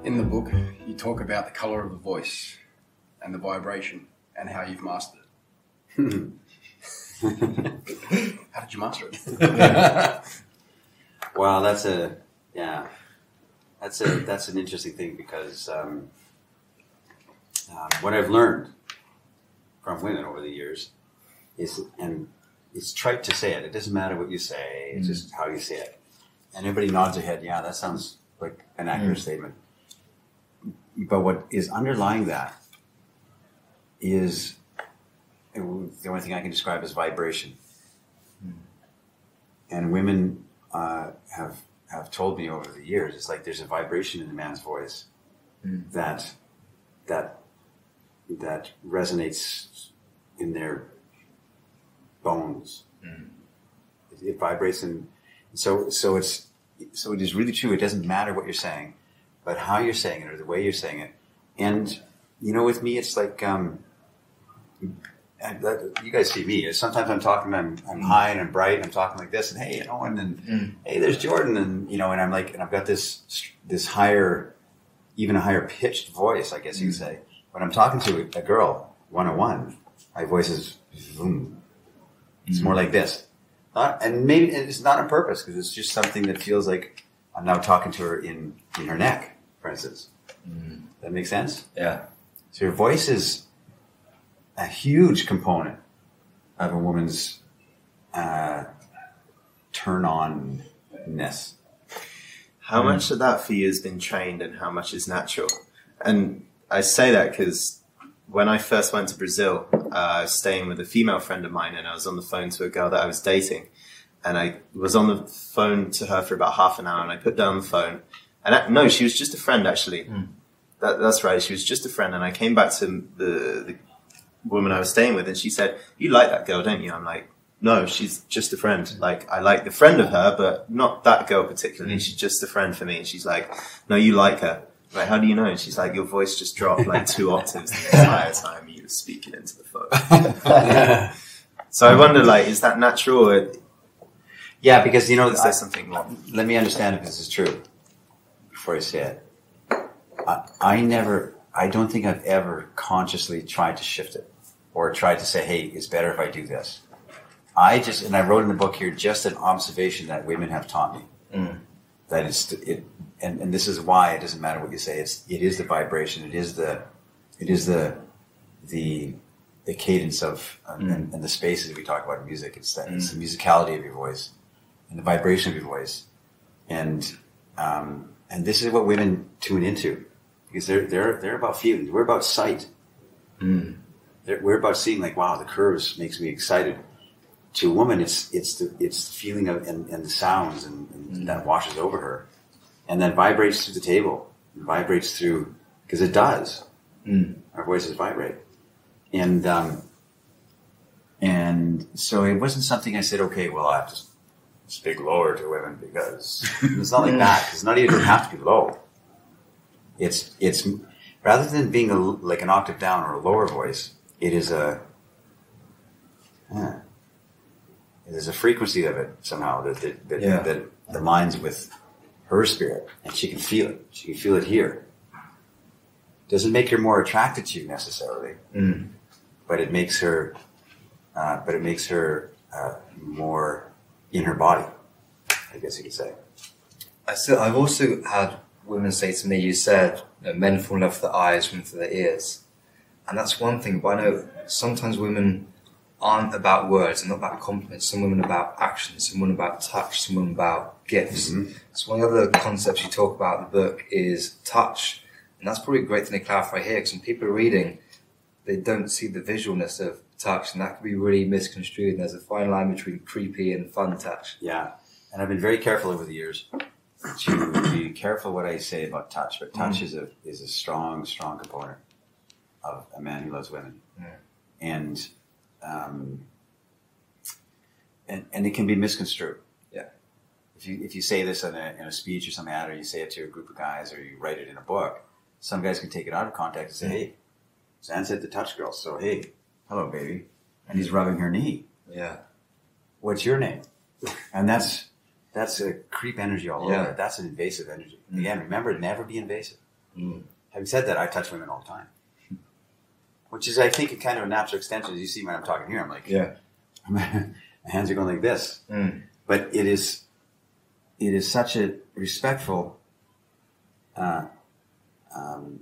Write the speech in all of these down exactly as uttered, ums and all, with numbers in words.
In the book, you talk about the colour of the voice and the vibration and how you've mastered it. How did you master it? Well, that's a yeah, that's a that's an interesting thing because um, um, what I've learned from women over the years is, and it's trite to say it. It doesn't matter what you say; it's mm. just how you say it. And everybody nods their head. Yeah, that sounds like an accurate mm. statement. But what is underlying that is the only thing I can describe as vibration. Mm. And women uh, have have told me over the years, it's like there's a vibration in a man's voice mm. that that that resonates in their bones. Mm. It, it vibrates, and so so it's so it is really true. It doesn't matter what you're saying, but how you're saying it or the way you're saying it. And you know, with me, it's like um, you guys see me. Sometimes I'm talking, I'm I'm mm. high and I'm bright, and I'm talking like this, and hey, you know, and then mm. hey, there's Jordan, and you know, and I'm like, and I've got this this higher, even a higher pitched voice, I guess mm. you could say. When I'm talking to a girl one on one, my voice is boom. It's mm. more like this, uh, and maybe it's not on purpose because it's just something that feels like I'm now talking to her in in her neck, for instance. Mm. That makes sense? Yeah. So your voice is a huge component of a woman's uh, turn-on-ness. How much of that for you has been trained and how much is natural? And I say that because when I first went to Brazil, uh, I was staying with a female friend of mine and I was on the phone to a girl that I was dating. And I was on the phone to her for about half an hour and I put down the phone. And I, no, she was just a friend, actually. Mm. That, that's right. She was just a friend. And I came back to the, the woman I was staying with and she said, "You like that girl, don't you?" I'm like, "No, she's just a friend. Like, I like the friend of her, but not that girl particularly. Mm. She's just a friend for me." And she's like, "No, you like her." Like, "How do you know?" And she's like, "Your voice just dropped like two octaves the entire time you were speaking into the phone." So I wonder, like, is that natural? Or yeah, because, you know, is there something wrong? Let me understand if this is true before I say it. I, I never, I don't think I've ever consciously tried to shift it or tried to say, "Hey, it's better if I do this." I just, and I wrote in the book here, just an observation that women have taught me. Mm. That it's, it, and, and this is why it doesn't matter what you say. It's, it is the vibration. It is the, it is the, the, the cadence of, um, mm. and, and the spaces that we talk about in music. It's that, mm. it's the musicality of your voice and the vibration of your voice. And, um, and this is what women tune into because they're, they're, they're about feelings. We're about sight. Mm. We're about seeing like, wow, the curves makes me excited. To a woman, it's it's the it's the feeling of and, and the sounds and, and mm. that washes over her, and then vibrates through the table, and vibrates through because it does. Mm. Our voices vibrate, and um, and so it wasn't something I said, okay, well, I have to speak lower to women because it's not like that. Because not even have to be low. It's it's rather than being a, like an octave down or a lower voice, it is a. Uh, There's a frequency of it somehow that that, that, yeah. that aligns with her spirit, and she can feel it. She can feel it here. Doesn't make her more attracted to you necessarily, mm. but it makes her, uh, but it makes her uh, more in her body. I guess you could say. I still, I've also had women say to me, "You said you know, men fall in love with their eyes, women for their ears," and that's one thing. But I know sometimes women aren't about words and not about compliments. Some women about action, some women about touch, some women about gifts. Mm-hmm. So one of the other concepts you talk about in the book is touch. And that's probably a great thing to clarify here because when people are reading, they don't see the visualness of touch and that can be really misconstrued. And there's a fine line between creepy and fun touch. Yeah. And I've been very careful over the years to be careful what I say about touch. But touch mm. is a is a strong, strong component of a man who loves women. Yeah. And Um, and, and it can be misconstrued. Yeah. If you if you say this in a, in a speech or something, or you say it to a group of guys, or you write it in a book, some guys can take it out of context and say, mm-hmm. "Hey, Zan said the touch girl, so hey, hello, baby," and he's rubbing her knee. Yeah. What's your name? And that's that's a creep energy all yeah. over. That's an invasive energy. Mm-hmm. Again, remember, never be invasive. Mm. Having said that, I touch women all the time, which is, I think, a kind of a natural extension. As you see when I'm talking here, I'm like, Yeah. my hands are going like this. Mm. But it is, it is such a respectful, uh, um,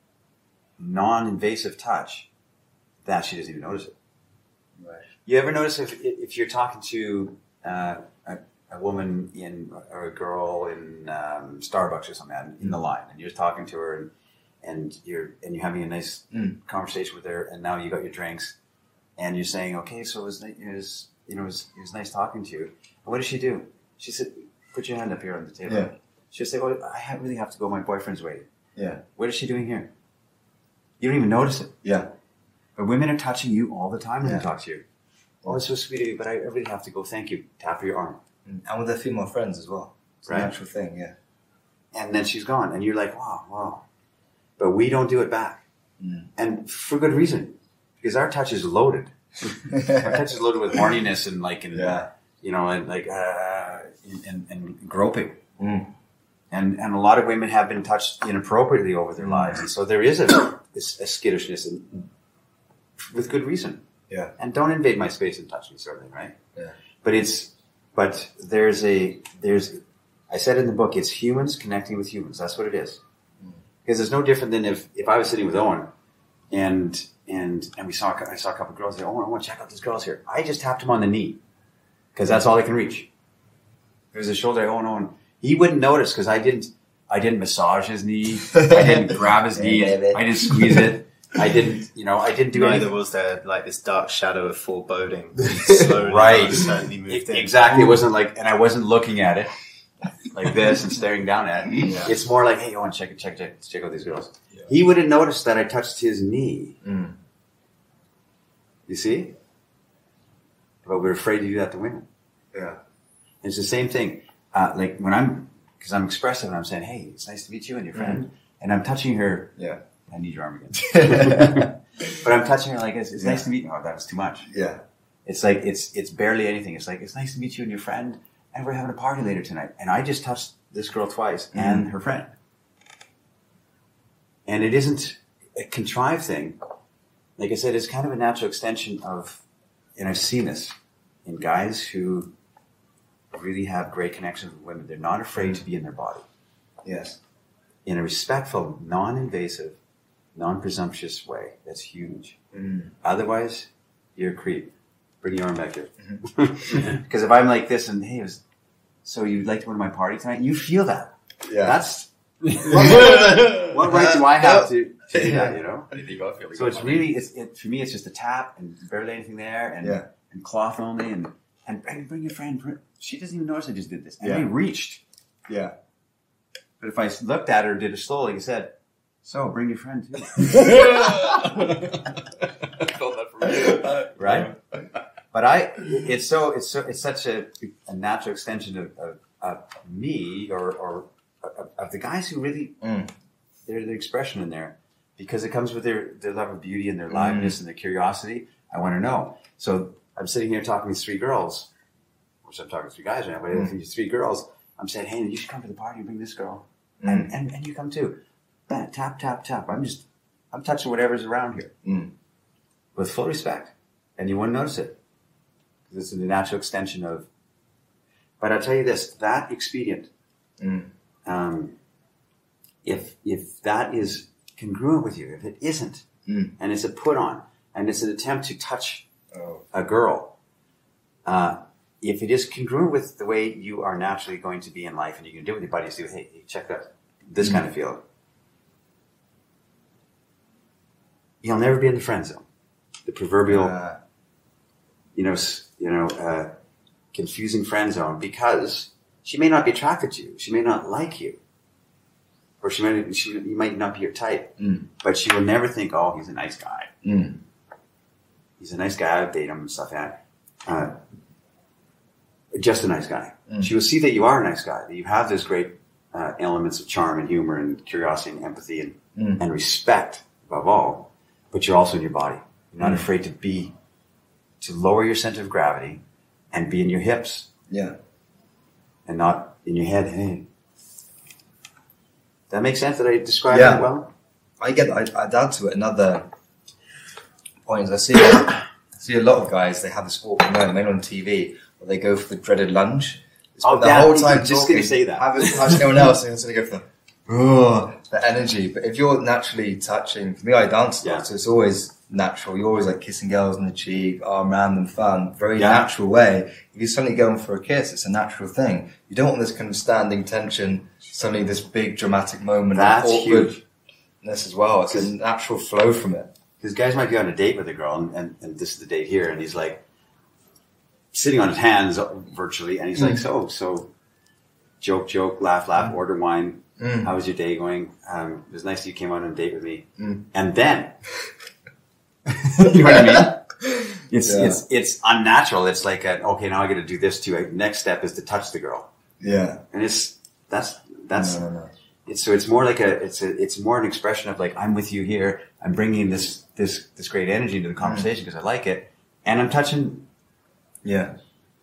non-invasive touch that she doesn't even notice it. Right. You ever notice if if you're talking to uh, a, a woman in or a girl in um, Starbucks or something in mm. the line, and you're talking to her, and and you're and you're having a nice mm. conversation with her, and now you got your drinks, and you're saying, okay, so it was, it was you know it was, it was nice talking to you. And what does she do? She said, put your hand up here on the table. Yeah. She'll say, well, I ha- really have to go. My boyfriend's waiting. Yeah. What is she doing here? You don't even notice it. Yeah. But women are touching you all the time when Yeah. they talk to you. Oh, it's so sweet of you, but I really have to go. Thank you. Tap your arm. Mm. And with their female friends as well. It's Right. a natural thing, yeah. And then she's gone. And you're like, wow, wow. But we don't do it back. Mm. And for good reason. Because our touch is loaded. Our touch is loaded with horniness and like, and, Yeah. you know, and like, uh, and, and groping. Mm. And and a lot of women have been touched inappropriately over their lives. And so there is a, a skittishness and with good reason. Yeah. And don't invade my space and touch me, certainly, right? Yeah. But it's, but there's a, there's, I said in the book, it's humans connecting with humans. That's what it is. Mm. Because it's no different than if, if I was sitting with Owen and, and, and we saw, I saw a couple of girls there. Oh, I want to check out these girls here. I just tapped him on the knee because that's all I can reach. There's a shoulder. Oh, no. He wouldn't notice because I didn't, I didn't massage his knee. I didn't grab his knee. I didn't squeeze it. I didn't, you know, I didn't do Neither anything. was there like this dark shadow of foreboding. Slowly, Right. certainly moved It- in. exactly. It wasn't like, and I wasn't looking at it like this and staring down at it. Yeah. It's more like, hey, Owen, check it, check, check, check out these girls. Yeah. He wouldn't notice that I touched his knee. Mm. You see? But we're afraid to do that to women. Yeah. It's the same thing. Uh, like when I'm, because I'm expressive and I'm saying, hey, it's nice to meet you and your friend. Mm. And I'm touching her. Yeah. I need your arm again. But I'm touching her like, it's, it's Yeah. nice to meet you. Oh, that was too much. Yeah. It's like, it's it's barely anything. It's like, it's nice to meet you and your friend. And we're having a party later tonight. And I just touched this girl twice Mm. and her friend. And it isn't a contrived thing. Like I said, it's kind of a natural extension of, and I've seen this in guys who really have great connections with women. They're not afraid to be in their body. Yes. In a respectful, non-invasive, non-presumptuous way. That's huge. Mm. Otherwise, you're a creep. Bring your arm back here. Mm-hmm. Because if I'm like this and, hey, it was, so you'd like to go to my party tonight? You feel that. Yeah. That's, what right do I have to, to do that, you know? I think I feel So it's really, it's, it, for me, it's just a tap and barely anything there and, Yeah. and cloth only and, and bring, bring your friend. Bring, she doesn't even notice I just did this. And Yeah. I reached. Yeah. But if I looked at her and did it slowly and said, so bring your friend too. I felt that for me. Right? But I, it's so, it's so, it's such a, a natural extension of, of, of me or, or of, of the guys who really, Mm. there's the expression in there because it comes with their, their love of beauty and their liveliness and their curiosity. I want to know. So I'm sitting here talking to three girls, which I'm talking to three guys right now, but Mm. these three girls, I'm saying, hey, you should come to the party and bring this girl. Mm. And, and, and you come too. Bang, tap, tap, tap. I'm just, I'm touching whatever's around here Mm. with full respect. And you wouldn't notice it. This is a natural extension of, but I'll tell you this, that expedient, Mm. um, if, if that is congruent with you, if it isn't, Mm. and it's a put on, and it's an attempt to touch Oh. a girl, uh, if it is congruent with the way you are naturally going to be in life and you can do it with your buddies, do, hey, hey check that, this Mm. kind of feeling. You'll never be in the friend zone. The proverbial, Uh, you know, s- you know, uh, confusing friend zone because she may not be attracted to you. She may not like you. Or she might, she, you might not be your type. Mm. But she will never think, oh, he's a nice guy. Mm. He's a nice guy. I'll date him and stuff like that. Uh, just a nice guy. Mm. She will see that you are a nice guy, that you have those great uh, elements of charm and humor and curiosity and empathy and, Mm. and respect above all, but you're also in your body. You're not Mm. afraid to be, to lower your center of gravity and be in your hips Yeah. and not in your head. Hey, That makes sense that I described Yeah. it well? I get. I, I'd add to it another point. Is I see. I see a lot of guys. They have this awkward moment, mainly on T V, where they go for the dreaded lunge. They Oh, spend the that- whole I time was just talking, gonna say that. haven't touched anyone else, and instead they go for the, oh, the energy. But if you're naturally touching, for me, I dance a lot, Yeah. so it's always natural. You're always like kissing girls on the cheek, arm round them, fun, very Yeah. natural way. If you're suddenly going for a kiss, it's a natural thing. You don't want this kind of standing tension. Suddenly, this big dramatic moment. That's of awkward, huge. this as well. It's a natural flow from it. Because guys might be on a date with a girl, and, and, and this is the date here, and he's like sitting on his hands virtually, and he's like, so, so, joke, joke, laugh, laugh, order wine. Mm. How was your day going? Um, it was nice that you came out on a date with me. Mm. And then, you know what I mean? It's, Yeah. it's, it's unnatural. It's like, a, okay, now I got to do this too. Next step is to touch the girl. Yeah. And it's, that's, that's, no, no, no. It's, so it's more like a, it's a, it's more an expression of like, I'm with you here. I'm bringing this, this, this great energy into the conversation because I like it. And I'm touching, Yeah.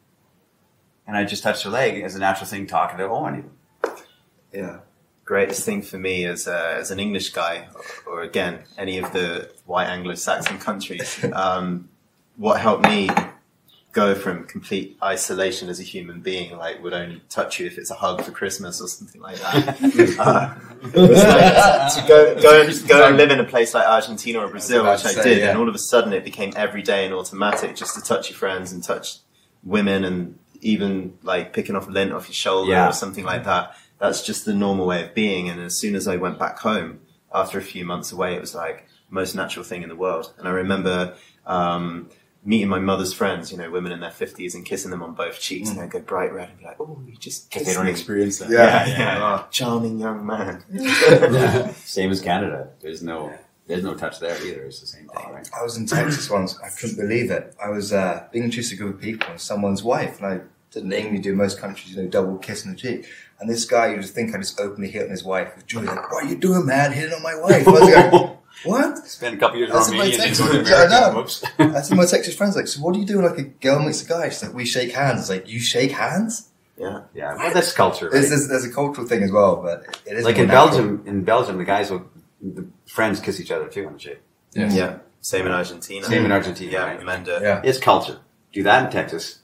and I just touched her leg as a natural thing talking to Owen even. Yeah. Greatest thing for me as a, as an English guy, or, or again any of the white Anglo-Saxon countries, um, what helped me go from complete isolation as a human being, like would only touch you if it's a hug for Christmas or something like that. uh, was like to go go and, go and live in a place like Argentina or Brazil, about which to I say, did, yeah. and all of a sudden it became every day and automatic just to touch your friends and touch women and even like picking off lint off your shoulder Yeah. or something like that. That's just the normal way of being. And as soon as I went back home after a few months away, it was like the most natural thing in the world. And I remember um, meeting my mother's friends, you know, women in their fifties, and kissing them on both cheeks, and they'd go bright red and be like, "Oh, you just Because kissed they don't me." experience that. Yeah. Yeah, yeah. Charming young man. Yeah. Same as Canada. There's no, there's no touch there either. It's the same thing, right? I was in Texas once. I couldn't believe it. I was uh, being introduced to a group of people and someone's wife, and I didn't England do in most countries, you know, double kiss on the cheek. And this guy, you just think I just openly hit on his wife with joy. Like, what are you doing, man? Hitting on my wife? I was like, what? Spent a couple years in That's in my Romania and then Texas. go to Yeah, I America. know. Whoops. I see my Texas friends like, so what do you do when like a girl meets a guy? She's like, we shake hands. It's like, you shake hands? Yeah. Yeah, well, that's culture, right? There's, there's, there's a cultural thing as well, but it is Like more in natural. Belgium, in Belgium, the guys will, the friends kiss each other too on the cheek. Yes. Yeah. Same in Argentina. Same in Argentina, Yeah, right? men do it. Yeah. It's culture. Do that in Texas.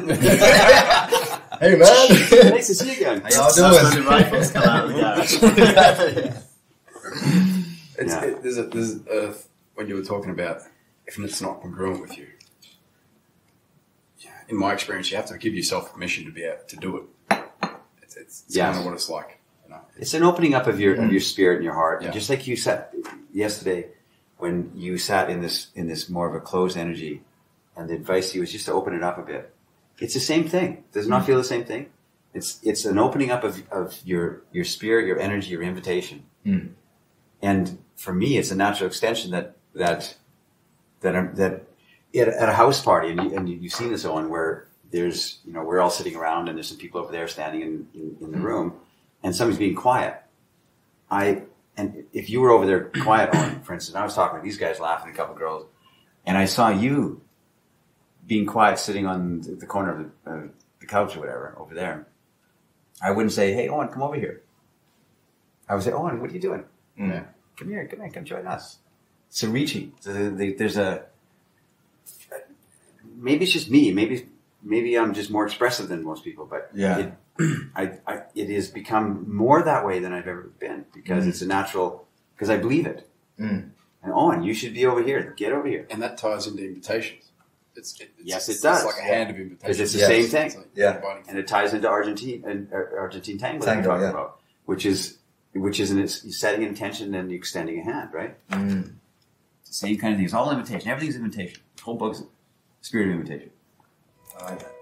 Hey, man. Nice to see you again. How y'all That's when doing? the rifles come out of the garage. It's, Yeah. it, there's a, there's a, when you were talking about if it's not congruent with you, yeah, in my experience, you have to give yourself permission to be able to do it. It's, it's, it's Yeah. kind of what it's like. You know? It's an opening up of your of your spirit and your heart. Yeah. Just like you sat yesterday when you sat in this in this more of a closed energy, and the advice to you was just to open it up a bit. It's the same thing. Does it not feel the same thing? It's it's an opening up of, of your your spirit, your energy, your invitation. Mm. And for me, it's a natural extension that that that I'm, that at, at a house party, and, you, and you've seen this, Owen, where there's you know we're all sitting around, and there's some people over there standing in, in, in the room, and somebody's being quiet. I and if you were over there quiet, Owen, for instance, I was talking to these guys, laughing, a couple of girls, and I saw you being quiet, sitting on the, the corner of the, uh, the couch or whatever over there. I wouldn't say, "Hey, Owen, come over here." I would say, "Owen, what are you doing? Yeah. Come here, come here, come join us." So reaching. So the, the, there's a. Maybe it's just me. Maybe maybe I'm just more expressive than most people. But Yeah. it, I, I, it has become more that way than I've ever been because Mm. it's a natural. Because I believe it. Mm. And Owen, you should be over here. Get over here. And that ties into invitations. It's, it, it's, Yes, it it's, does. It's like a Yeah. hand of invitations. Because it's the Yes. same thing. It's like Yeah. inviting- And it ties into Argentine and uh, Argentine tango, that Tango, we're talking yeah. about, which is which is an, it's setting an intention and extending a hand, right? Mm. It's the same kind of thing. It's all invitation. Everything's invitation. The whole book's spirit of invitation. I like that.